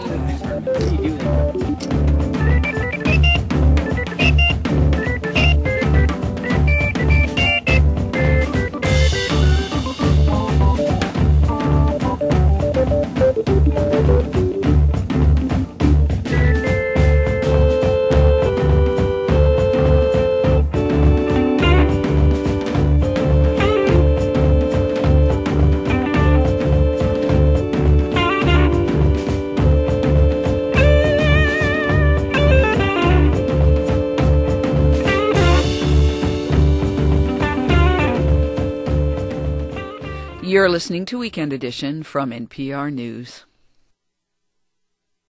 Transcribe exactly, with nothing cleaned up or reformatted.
You're listening to Weekend Edition from N P R News.